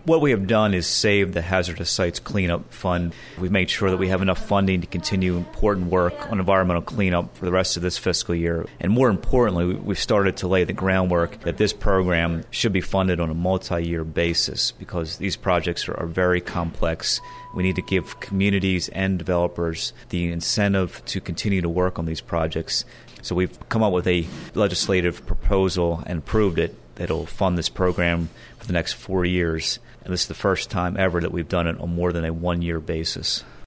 What we have done is save the Hazardous Sites Cleanup Fund. We've made sure that we have enough funding to continue important work on environmental cleanup for the rest of this fiscal year. And more importantly, we've started to lay the groundwork that this program should be funded on a multi-year basis because these projects are very complex. We need to give communities and developers the incentive to continue to work on these projects. So we've come up with a legislative proposal and approved it that will fund this program for the next 4 years. And this is the first time ever that we've done it on more than a one-year basis.